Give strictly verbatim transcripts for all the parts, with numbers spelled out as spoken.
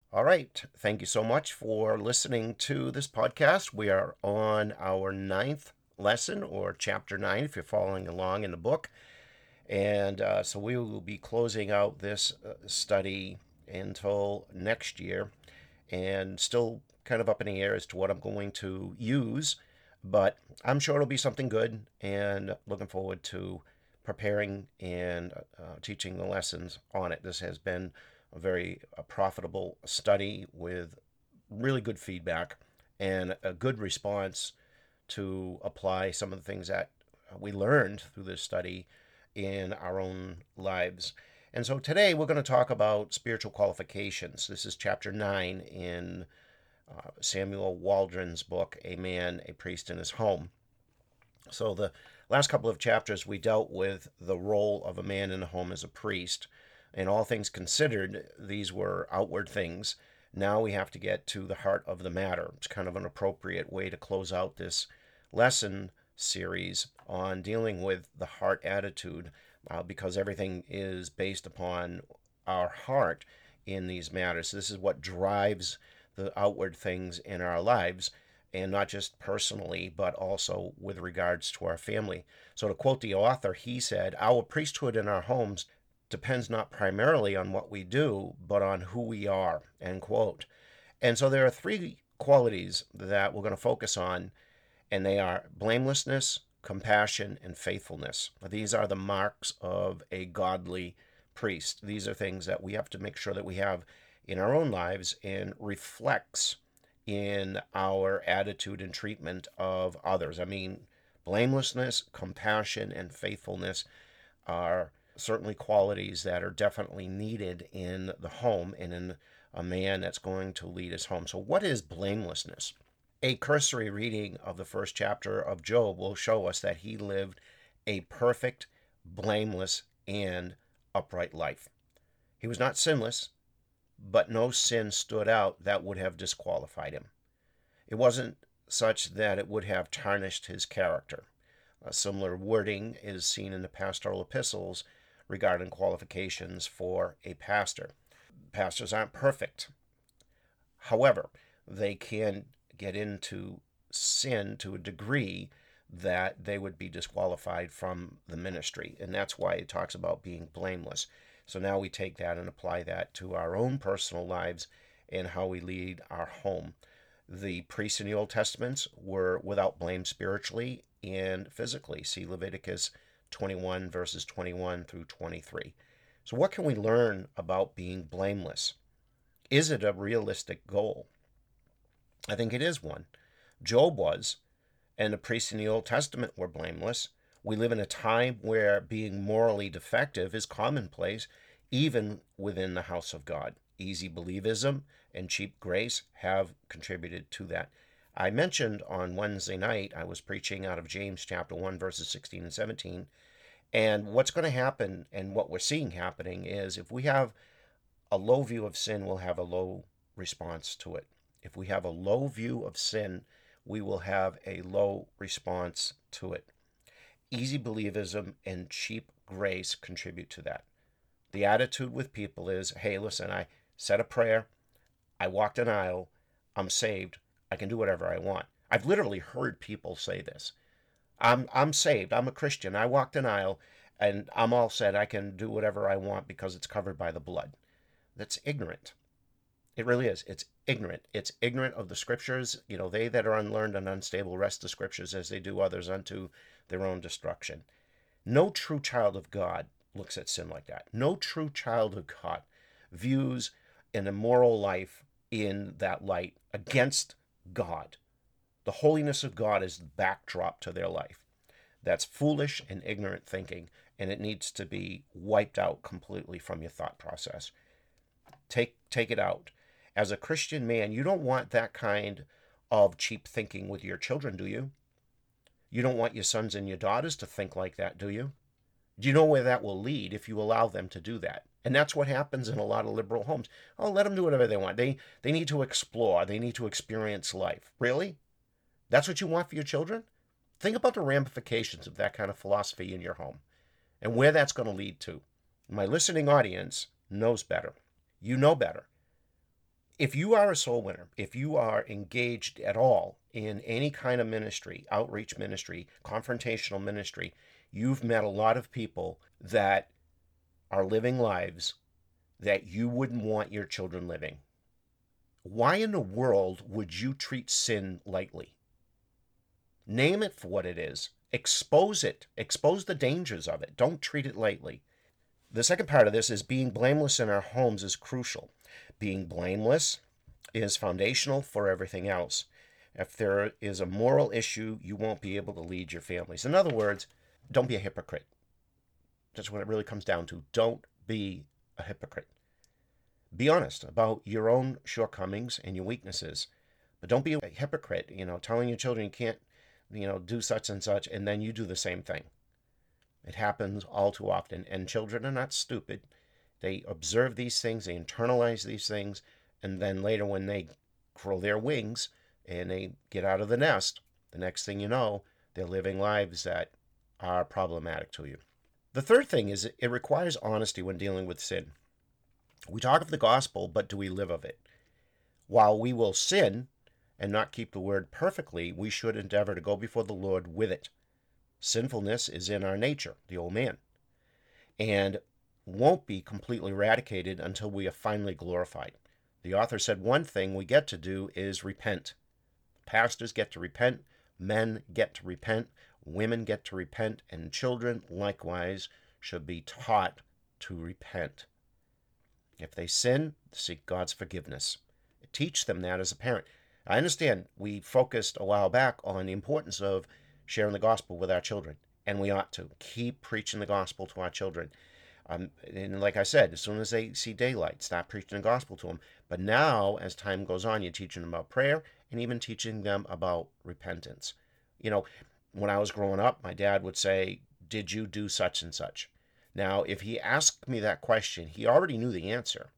All right. Thank you so much for listening to this podcast. We are on our ninth lesson, or chapter nine, if you're following along in the book. And uh, so we will be closing out this uh, study until next year, and still kind of up in the air as to what I'm going to use. But I'm sure it'll be something good, and looking forward to preparing and uh, teaching the lessons on it. This has been a very uh, profitable study with really good feedback and a good response to apply some of the things that we learned through this study in our own lives. And so today we're going to talk about spiritual qualifications. This is chapter nine in uh, Samuel Waldron's book, A Man, a Priest in His Home. So the last couple of chapters we dealt with the role of a man in a home as a priest. And all things considered, these were outward things. Now we have to get to the heart of the matter. It's kind of an appropriate way to close out this lesson series on dealing with the heart attitude, uh, because everything is based upon our heart in these matters. This is what drives the outward things in our lives, and not just personally, but also with regards to our family. So, to quote the author, he said, "Our priesthood in our homes depends not primarily on what we do, but on who we are," end quote. And so there are three qualities that we're going to focus on, and they are blamelessness, compassion, and faithfulness. These are the marks of a godly priest. These are things that we have to make sure that we have in our own lives and reflects in our attitude and treatment of others. I mean, blamelessness, compassion, and faithfulness are certainly qualities that are definitely needed in the home and in a man that's going to lead his home. So, what is blamelessness? A cursory reading of the first chapter of Job will show us that he lived a perfect, blameless, and upright life. He was not sinless, but no sin stood out that would have disqualified him. It wasn't such that it would have tarnished his character. A similar wording is seen in the pastoral epistles regarding qualifications for a pastor. Pastors aren't perfect. However, they can get into sin to a degree that they would be disqualified from the ministry. And that's why it talks about being blameless. So now we take that and apply that to our own personal lives and how we lead our home. The priests in the Old Testament were without blame spiritually and physically. See Leviticus twenty-one, verses twenty-one through twenty-three. So, what can we learn about being blameless? Is it a realistic goal? I think it is one. Job was, and the priests in the Old Testament were blameless. We live in a time where being morally defective is commonplace, even within the house of God. Easy believism and cheap grace have contributed to that. I mentioned on Wednesday night, I was preaching out of James chapter one, verses sixteen and seventeen. And what's going to happen, and what we're seeing happening, is if we have a low view of sin, we'll have a low response to it. If we have a low view of sin, we will have a low response to it. Easy believism and cheap grace contribute to that. The attitude with people is, hey, listen, I said a prayer, I walked an aisle, I'm saved, I can do whatever I want. I've literally heard people say this. I'm I'm saved, I'm a Christian, I walked an aisle, and I'm all set, I can do whatever I want because it's covered by the blood. That's ignorant. It really is. It's ignorant. It's ignorant of the scriptures. You know, they that are unlearned and unstable wrest the scriptures as they do others unto their own destruction. No true child of God looks at sin like that. No true child of God views an immoral life in that light against God. The holiness of God is the backdrop to their life. That's foolish and ignorant thinking, and it needs to be wiped out completely from your thought process. Take take it out. As a Christian man, you don't want that kind of cheap thinking with your children, do you? You don't want your sons and your daughters to think like that, do you? Do you know where that will lead if you allow them to do that? And that's what happens in a lot of liberal homes. Oh, let them do whatever they want. They they need to explore. They need to experience life. Really? That's what you want for your children? Think about the ramifications of that kind of philosophy in your home and where that's going to lead to. My listening audience knows better. You know better. If you are a soul winner, if you are engaged at all in any kind of ministry, outreach ministry, confrontational ministry, you've met a lot of people that are living lives that you wouldn't want your children living. Why in the world would you treat sin lightly? Name it for what it is. Expose it. Expose the dangers of it. Don't treat it lightly. The second part of this is being blameless in our homes is crucial. Being blameless is foundational for everything else. If there is a moral issue, you won't be able to lead your families. In other words, don't be a hypocrite. That's what it really comes down to. Don't be a hypocrite. Be honest about your own shortcomings and your weaknesses, but don't be a hypocrite, you know, telling your children you can't, you know, do such and such, and then you do the same thing. It happens all too often, and children are not stupid. They observe these things, they internalize these things, and then later when they grow their wings and they get out of the nest, the next thing you know, they're living lives that are problematic to you. The third thing is it requires honesty when dealing with sin. We talk of the gospel, but do we live of it? While we will sin and not keep the word perfectly, we should endeavor to go before the Lord with it. Sinfulness is in our nature, the old man, and won't be completely eradicated until we are finally glorified. The author said one thing we get to do is repent. Pastors get to repent, men get to repent, women get to repent, and children likewise should be taught to repent. If they sin, seek God's forgiveness. Teach them that as a parent. I understand we focused a while back on the importance of sharing the gospel with our children, and we ought to keep preaching the gospel to our children. Um, and like I said, as soon as they see daylight, stop preaching the gospel to them. But now, as time goes on, you're teaching them about prayer and even teaching them about repentance. You know, when I was growing up, my dad would say, "Did you do such and such?" Now, if he asked me that question, he already knew the answer.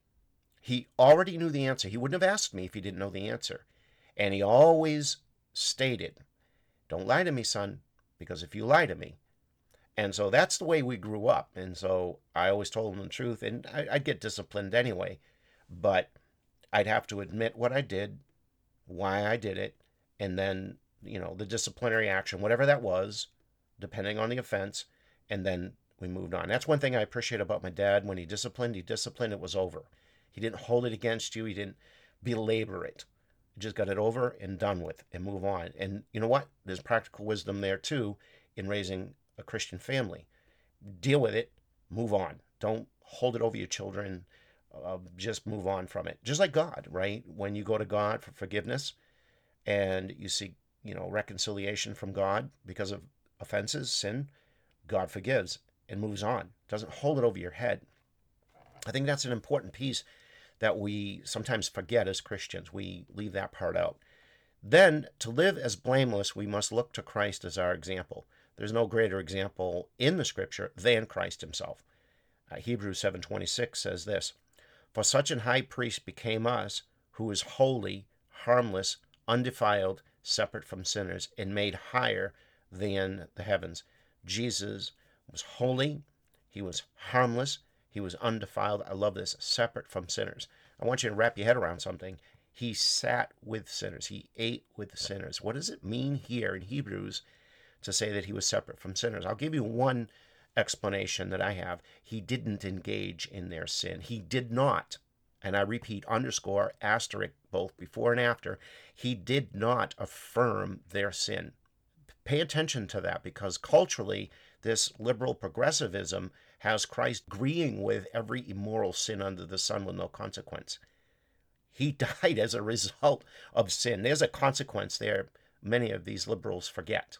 He already knew the answer. He wouldn't have asked me if he didn't know the answer. And he always stated, "Don't lie to me, son, because if you lie to me." And so that's the way we grew up. And so I always told him the truth, and I, I'd get disciplined anyway. But I'd have to admit what I did, why I did it, and then, you know, the disciplinary action, whatever that was, depending on the offense, and then we moved on. That's one thing I appreciate about my dad. When he disciplined, he disciplined, it was over. He didn't hold it against you. He didn't belabor it. He just got it over and done with and move on. And you know what? There's practical wisdom there too in raising a Christian family. Deal with it, move on. Don't hold it over your children. Uh, just move on from it. Just like God, right? When you go to God for forgiveness and you seek, you know, reconciliation from God because of offenses, sin, God forgives and moves on. Doesn't hold it over your head. I think that's an important piece that we sometimes forget as Christians. We leave that part out. Then, to live as blameless, we must look to Christ as our example. There's no greater example in the Scripture than Christ himself. Uh, Hebrews seven twenty-six says this, "For such an high priest became us, who is holy, harmless, undefiled, separate from sinners, and made higher than the heavens." Jesus was holy, he was harmless, he was undefiled. I love this, separate from sinners. I want you to wrap your head around something. He sat with sinners. He ate with sinners. What does it mean here in Hebrews to say that he was separate from sinners? I'll give you one explanation that I have. He didn't engage in their sin. He did not, and I repeat, underscore, asterisk, both before and after, he did not affirm their sin. Pay attention to that, because culturally, this liberal progressivism has Christ agreeing with every immoral sin under the sun with no consequence. He died as a result of sin. There's a consequence there many of these liberals forget.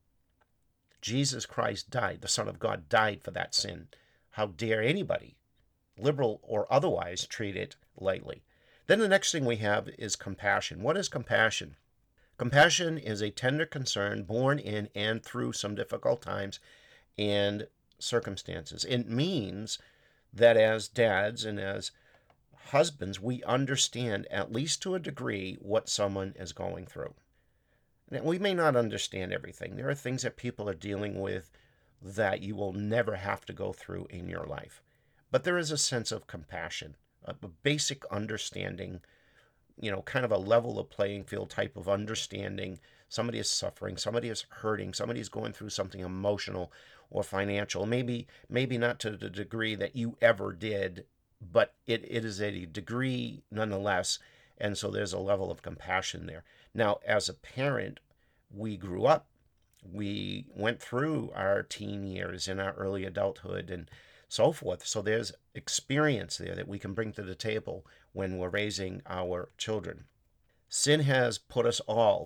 Jesus Christ died. The Son of God died for that sin. How dare anybody, liberal or otherwise, treat it lightly? Then the next thing we have is compassion. What is compassion? Compassion is a tender concern born in and through some difficult times and circumstances. It means that as dads and as husbands, we understand, at least to a degree, what someone is going through. Now, we may not understand everything. There are things that people are dealing with that you will never have to go through in your life. But there is a sense of compassion. a, a basic understanding, you know, kind of a level of playing field type of understanding. Somebody is suffering, somebody is hurting, somebody is going through something emotional or financial. Maybe, maybe not to the degree that you ever did, but it, it is a degree nonetheless. And so there's a level of compassion there. Now, as a parent, we grew up, we went through our teen years and our early adulthood and so forth. So there's experience there that we can bring to the table when we're raising our children. Sin has put us all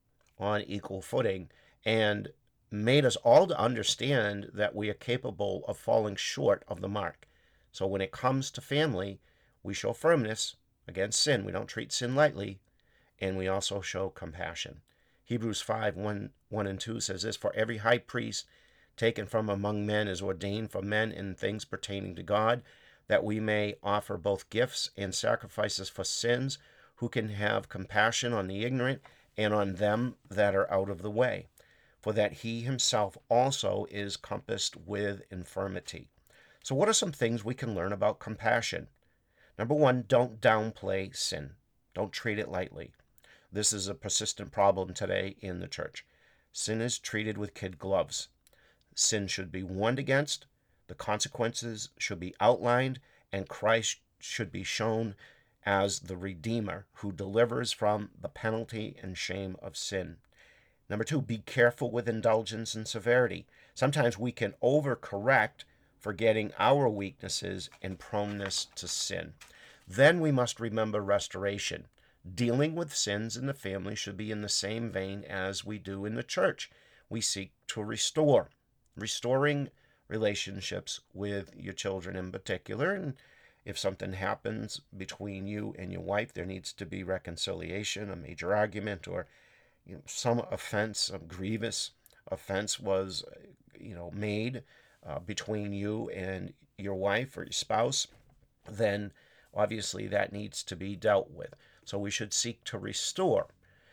on equal footing and made us all to understand that we are capable of falling short of the mark. So when it comes to family, we show firmness against sin. We don't treat sin lightly, and we also show compassion. Hebrews five, one, one and two says this, "For every high priest taken from among men is ordained for men in things pertaining to God, that we may offer both gifts and sacrifices for sins, who can have compassion on the ignorant and on them that are out of the way, for that he himself also is compassed with infirmity." So what are some things we can learn about compassion? Number one, don't downplay sin. Don't treat it lightly. This is a persistent problem today in the church. Sin is treated with kid gloves. Sin should be warned against, the consequences should be outlined, and Christ should be shown as the Redeemer who delivers from the penalty and shame of sin. Number two, be careful with indulgence and severity. Sometimes we can overcorrect, forgetting our weaknesses and proneness to sin. Then we must remember restoration. Dealing with sins in the family should be in the same vein as we do in the church. We seek to restore. Restoring relationships with your children in particular. And if something happens between you and your wife, there needs to be reconciliation, a major argument, or you know, some offense, a grievous offense was, you know, made uh, between you and your wife or your spouse, then obviously that needs to be dealt with. So we should seek to restore.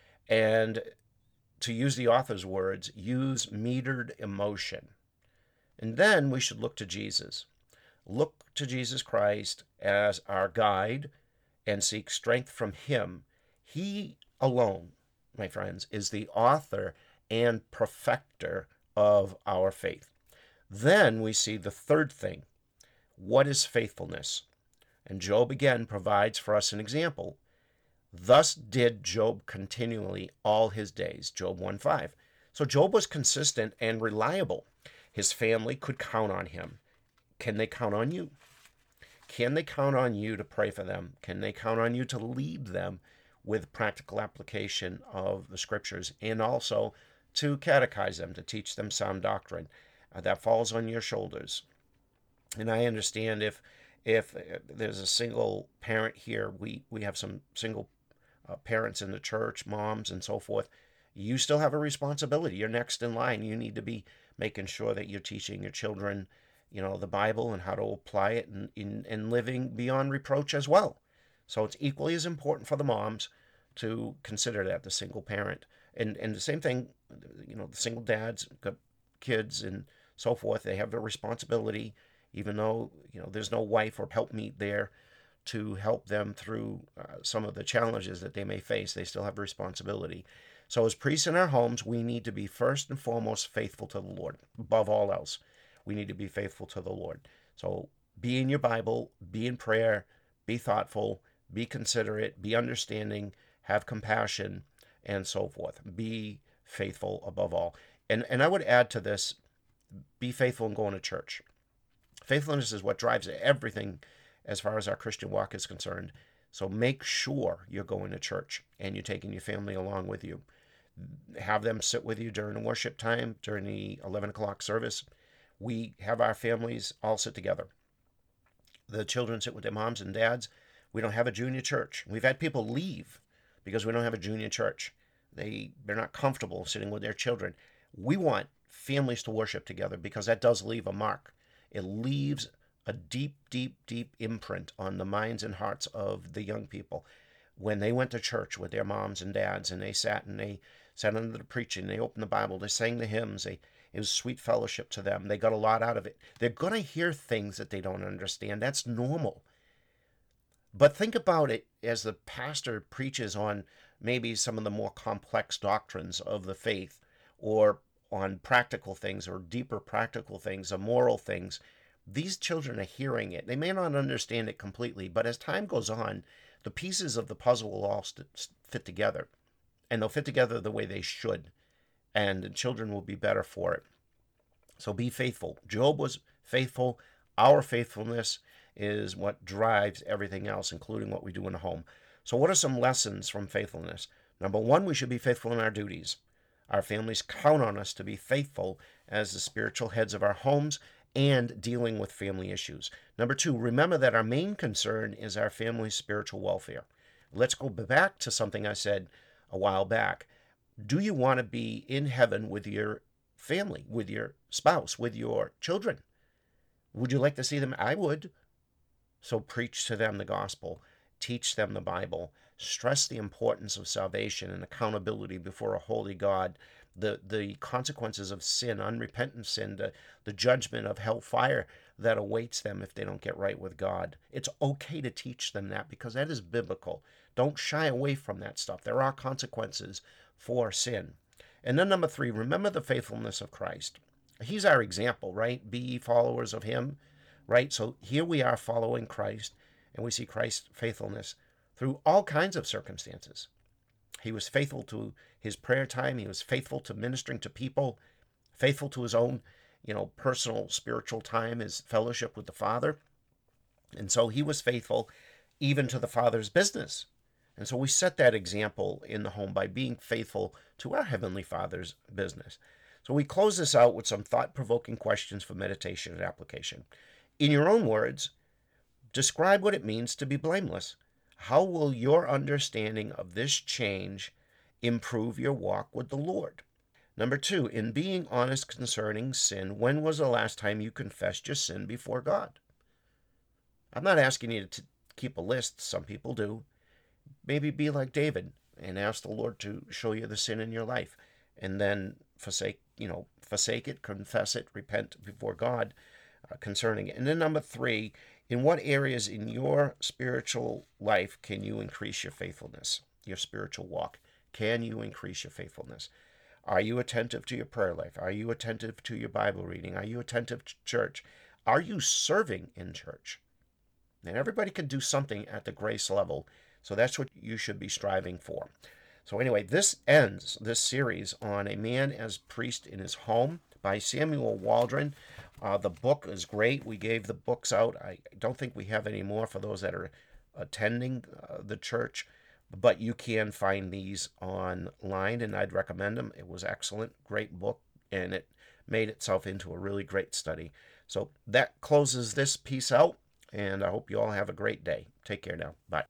And to use the author's words, use metered emotion. And then we should look to Jesus. Look to Jesus Christ as our guide and seek strength from him. He alone, my friends, is the author and perfecter of our faith. Then we see the third thing. What is faithfulness? And Job again provides for us an example. Thus did Job continually all his days. Job one five. So Job was consistent and reliable. His family could count on him. Can they count on you? Can they count on you to pray for them? Can they count on you to lead them with practical application of the scriptures and also to catechize them, to teach them sound doctrine? Uh, that falls on your shoulders. And I understand if if there's a single parent here, we, we have some single uh, parents in the church, moms and so forth, you still have a responsibility. You're next in line. You need to be making sure that you're teaching your children, you know, the Bible and how to apply it in, in, in living beyond reproach as well. So it's equally as important for the moms to consider that, the single parent. And, and the same thing, you know, the single dads, got kids and so forth, they have their responsibility, even though, you know, there's no wife or helpmeet there to help them through uh, some of the challenges that they may face. They still have responsibility. So as priests in our homes, we need to be first and foremost faithful to the Lord. Above all else, we need to be faithful to the Lord. So be in your Bible, be in prayer, be thoughtful, be considerate, be understanding, have compassion, and so forth. Be faithful above all. And, and I would add to this, be faithful in going to church. Faithfulness is what drives everything as far as our Christian walk is concerned. So make sure you're going to church and you're taking your family along with you. Have them sit with you during the worship time, during the eleven o'clock service. We have our families all sit together. The children sit with their moms and dads. We don't have a junior church. We've had people leave because we don't have a junior church. They, they're not comfortable sitting with their children. We want families to worship together because that does leave a mark. It leaves a deep, deep, deep imprint on the minds and hearts of the young people. When they went to church with their moms and dads and they sat and they sat under the preaching, they opened the Bible, they sang the hymns, they, it was sweet fellowship to them. They got a lot out of it. They're going to hear things that they don't understand. That's normal. But think about it as the pastor preaches on maybe some of the more complex doctrines of the faith, or on practical things, or deeper practical things, or moral things. These children are hearing it. They may not understand it completely, but as time goes on, the pieces of the puzzle will all st- fit together, and they'll fit together the way they should, and the children will be better for it. So be faithful. Job was faithful. Our faithfulness is what drives everything else, including what we do in the home. So, what are some lessons from faithfulness? Number one, we should be faithful in our duties. Our families count on us to be faithful as the spiritual heads of our homes and dealing with family issues. Number two, remember that our main concern is our family's spiritual welfare. Let's go back to something I said a while back. Do you want to be in heaven with your family, with your spouse, with your children? Would you like to see them? I would. So preach to them the gospel, teach them the Bible, stress the importance of salvation and accountability before a holy God, the, the consequences of sin, unrepentant sin, the, the judgment of hellfire that awaits them if they don't get right with God. It's okay to teach them that because that is biblical. Don't shy away from that stuff. There are consequences for sin. And then number three, remember the faithfulness of Christ. He's our example, right? Be ye followers of him, right? So here we are following Christ, and we see Christ's faithfulness through all kinds of circumstances. He was faithful to his prayer time. He was faithful to ministering to people, faithful to his own, you know, personal spiritual time, his fellowship with the Father. And so he was faithful even to the Father's business. And so we set that example in the home by being faithful to our Heavenly Father's business. So we close this out with some thought-provoking questions for meditation and application. In your own words, describe what it means to be blameless. How will your understanding of this change improve your walk with the Lord? Number two, in being honest concerning sin, when was the last time you confessed your sin before God? I'm not asking you to keep a list. Some people do. Maybe be like David and ask the Lord to show you the sin in your life, and then forsake, you know, forsake it, confess it, repent before God uh, concerning it. And then number three, in what areas in your spiritual life can you increase your faithfulness, your spiritual walk? Can you increase your faithfulness? Are you attentive to your prayer life? Are you attentive to your Bible reading? Are you attentive to church? Are you serving in church? And everybody can do something at the grace level, so that's what you should be striving for. So anyway, this ends this series on A Man as Priest in His Home by Samuel Waldron. Uh, the book is great. We gave the books out. I don't think we have any more for those that are attending uh, the church, but you can find these online, and I'd recommend them. It was excellent, great book, and it made itself into a really great study. So that closes this piece out, and I hope you all have a great day. Take care now. Bye.